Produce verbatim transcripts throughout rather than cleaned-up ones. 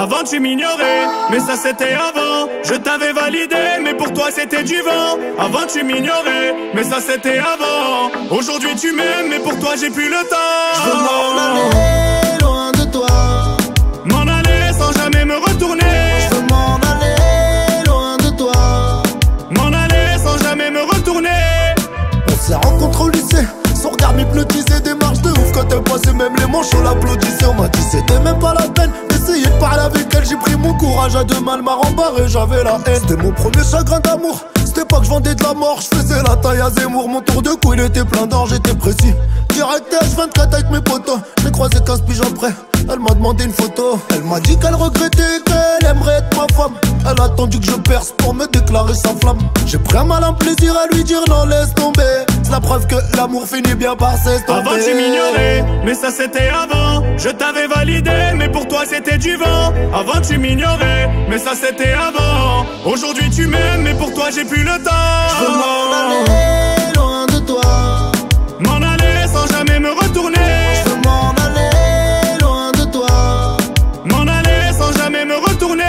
Avant tu m'ignorais, mais ça c'était avant. Je t'avais validé, mais pour toi c'était du vent. Avant tu m'ignorais, mais ça c'était avant. Aujourd'hui tu m'aimes, mais pour toi j'ai plus le temps. Je veux m'en aller loin de toi. M'en aller sans jamais me retourner. Je veux m'en aller loin de toi. M'en aller sans jamais me retourner. On s'est rencontrés au lycée, son regard m'hypnotisait, des marches de ouf. Quand elle passait même les manches on l'applaudissait. On m'a dit c'était même pas la peine d'essayer de parler avec elle. J'ai pris mon courage à deux mains, elle m'a rembarré, j'avais la haine. C'était mon premier chagrin d'amour, c'était pas que je vendais de la mort. Je faisais la taille à Zemmour, mon tour de cou il était plein d'or, j'étais précis. Direct H vingt-quatre avec mes potos, j'ai croisé quinze piges après. Elle m'a demandé une photo. Elle m'a dit qu'elle regrettait, qu'elle aimerait être ma femme. Elle a attendu que je perce pour me déclarer sa flamme. J'ai pris un malin plaisir à lui dire non laisse tomber. C'est la preuve que l'amour finit bien par s'estomper. Avant tu m'ignorais, mais ça c'était avant. Je t'avais validé, mais pour toi c'était du vent. Avant tu m'ignorais, mais ça c'était avant. Aujourd'hui tu m'aimes, mais pour toi j'ai plus le temps. Je veux m'en aller loin de toi. M'en aller sans jamais me retourner. Je veux m'en aller loin de toi. M'en aller sans jamais me retourner.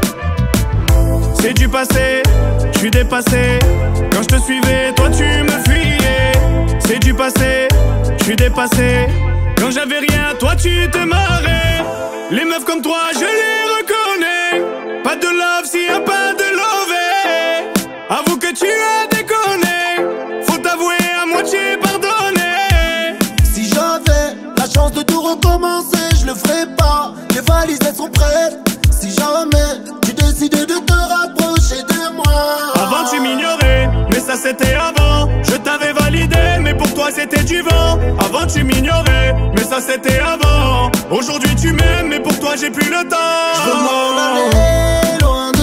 C'est du passé, je suis dépassé. Quand je te suivais, toi tu me fuyais. C'est du passé, je suis dépassé. Quand j'avais rien, toi tu te marrais. Les meufs comme toi, je les reconnais. Pas de love s'il y a pas de love. Avoue que tu as déconné. Faut t'avouer à moitié pardonner. Si j'avais la chance de tout recommencer, je le ferais pas. Les valises elles sont prêtes. Si jamais tu décidais de te rapprocher de moi. Avant tu m'ignorais, mais ça c'était avant. Je t'avais validé, mais pour toi c'était du vent. Avant tu m'ignorais, mais ça c'était avant. Aujourd'hui tu m'aimes, mais pour toi j'ai plus le temps. Je veux m'en aller loin